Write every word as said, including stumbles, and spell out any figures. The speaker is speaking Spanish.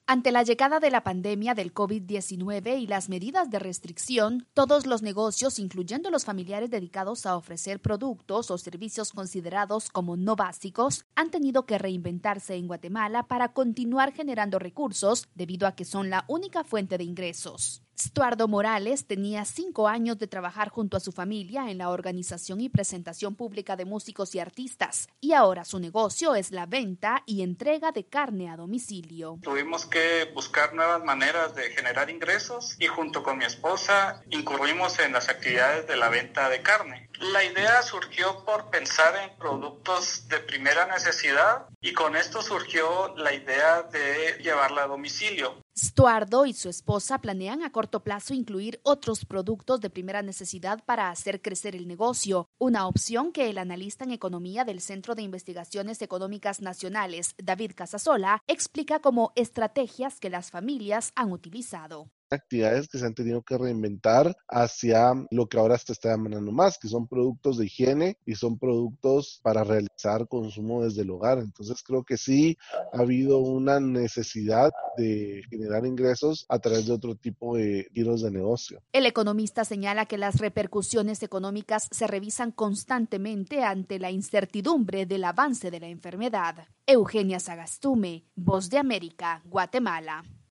Ante la llegada de la pandemia del COVID diecinueve y las medidas de restricción, todos los negocios, incluyendo los familiares dedicados a ofrecer productos o servicios considerados como no básicos, han tenido que reinventarse en Guatemala para continuar generando recursos debido a que son la única fuente de ingresos. Stuardo Morales tenía cinco años de trabajar junto a su familia en la organización y presentación pública de músicos y artistas, y ahora su negocio es la venta y entrega de carne a domicilio. Tuvimos que buscar nuevas maneras de generar ingresos y junto con mi esposa incurrimos en las actividades de la venta de carne. La idea surgió por pensar en productos de primera necesidad y con esto surgió la idea de llevarla a domicilio. Stuardo y su esposa planean a corto plazo incluir otros productos de primera necesidad para hacer crecer el negocio, una opción que el analista en economía del Centro de Investigaciones Económicas Nacionales, David Casasola, explica como estrategias que las familias han utilizado. Actividades que se han tenido que reinventar hacia lo que ahora se está demandando más, que son productos de higiene y son productos para realizar consumo desde el hogar. Entonces creo que sí ha habido una necesidad de generar ingresos a través de otro tipo de giros de negocio. El economista señala que las repercusiones económicas se revisan constantemente ante la incertidumbre del avance de la enfermedad. Eugenia Sagastume, Voz de América, Guatemala.